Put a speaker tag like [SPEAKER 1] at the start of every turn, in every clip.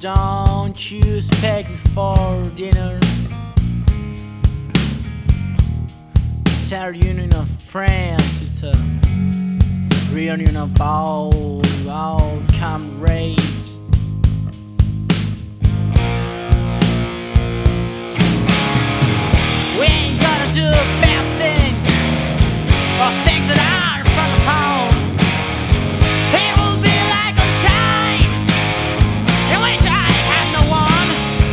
[SPEAKER 1] don't you expect me for dinner? It's our reunion of friends, it's a reunion of all comrades. We ain't gonna do bad things or things that are from the home. It will be like old times in which I had no one.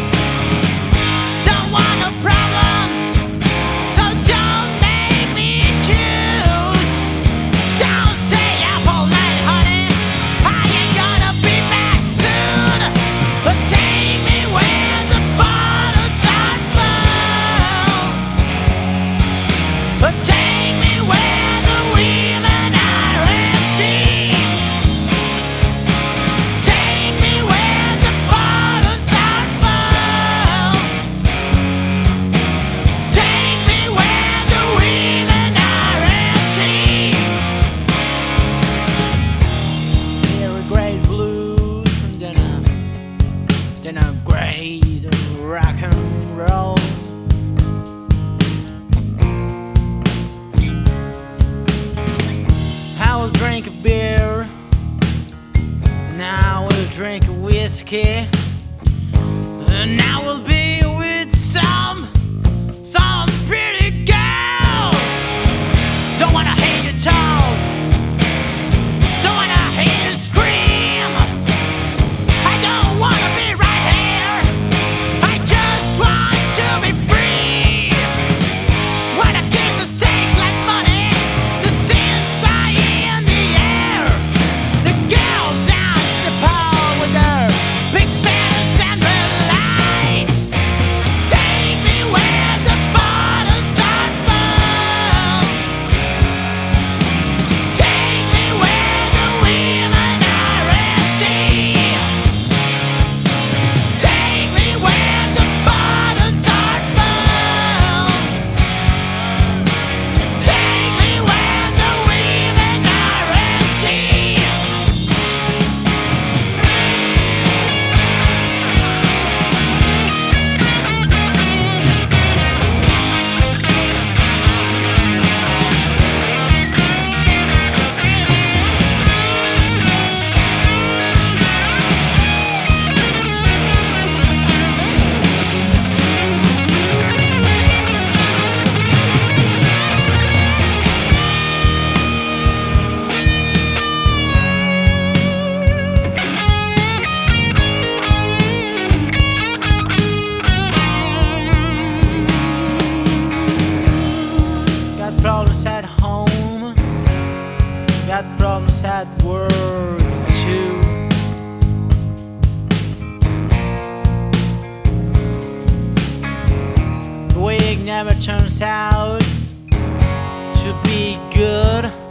[SPEAKER 1] Don't want no problems, so don't make me choose. Don't stay up all night, honey. I ain't gonna be back soon. But take me where the bottles are full. But take me where the women are empty. Take me where the bottles are full. Take me where the women are empty. Hear a great blues and then a great rock and roll. I will drink a beer, and I will drink a whiskey, and I will be with some pretty girl. Don't wanna hear you talk, don't wanna hear you scream. I don't wanna be right here, I just want to be free. When a kiss tastes like money, the scenes fly in the air. The girls dance the pole with their big bands and red lights. Take me where the bottles are full. Take me where the women are empty. Take me where the bottles are full. Take me where the women are empty. Got problems at home, got problems at work too. The week never turns out to be good.